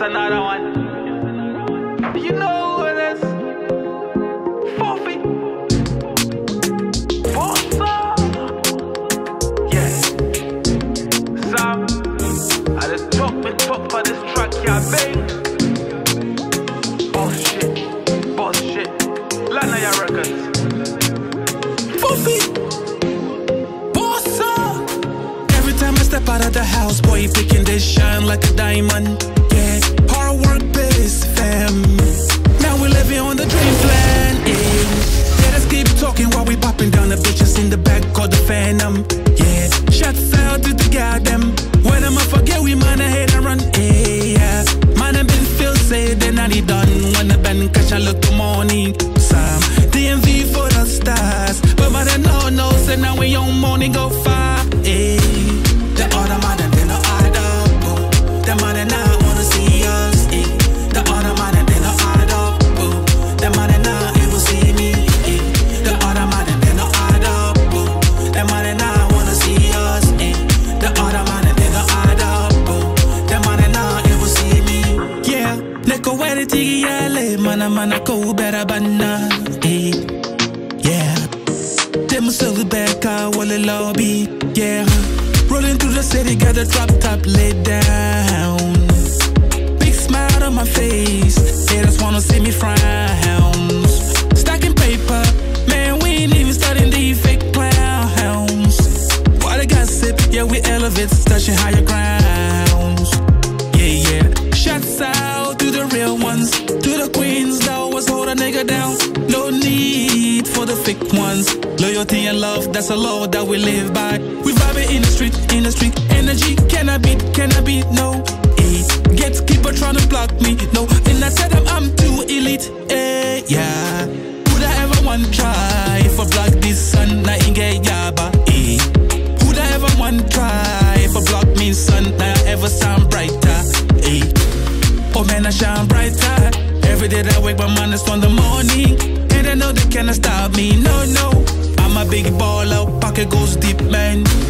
another one. You know who it is? Fofi. Bossa. Yeah. Sam. I just top me top for this track, yeah, bang. Boss shit. Lanaya Records. Fofi. Bossa. Every time I step out of the house, boy, you picking this shine like a diamond. Yeah, hard work pays, fam. Now we're living on the dream plan. Yeah, let's keep talking while we popping down the bitches in the back of the Phantom. Yeah, shots out to the goddamn. When I'ma forget we man ahead and run. Yeah, man I been feel say then I need done. When the band catch I look the morning. Some DMV for the stars, but man I no say now we on morning go far. Yeah, the other man and then the other. The man and I wanna see us. The other man and then the other. The man and I will see me. The other man and then the other. The man and I wanna see us. The other man and then the other. The man and I will see me. Yeah, neko where the yale mana ko better banana. Yeah, them so back wall lobby. Yeah, rolling through the city, got the drop top laid down. Big smile on my face, haters wanna see me frown. Stacking paper, man, we ain't even starting the fake clowns. What I gossip, yeah, we elevate, touching higher grounds. Yeah, shots out to the real ones, to the queens that always hold a nigga down. No need for the fake ones. Loyalty and love, that's a law that we live by. We vibing in the street, energy cannot beat, no. Gatekeeper trying to block me, no. And I said I'm too elite, yeah. Would I ever want to try if I block this sun, na inge yaba, Would I ever want to try if I block me sun, na ever sound brighter, Oh man, I shine brighter. Every day that I wake my mind is from the morning. And I know they cannot stop me, no. I'm a big baller, pocket goes deep, man.